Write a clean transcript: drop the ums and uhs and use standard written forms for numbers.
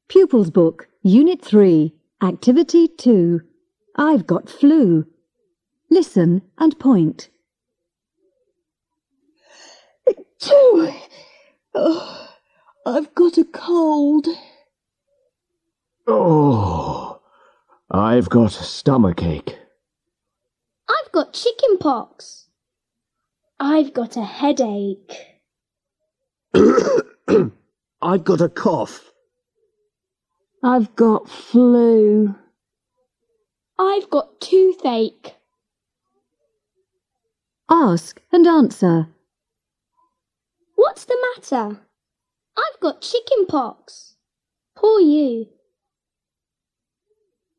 Pupils Book, Unit 3, Activity 2. I've got flu. Listen and point. Two. Oh, I've got a cold. Oh, I've got stomachache. I've got chicken pox. I've got a headache. I've got a cough. I've got flu. I've got toothache. Ask and answer. What's the matter? I've got chicken pox. Poor you.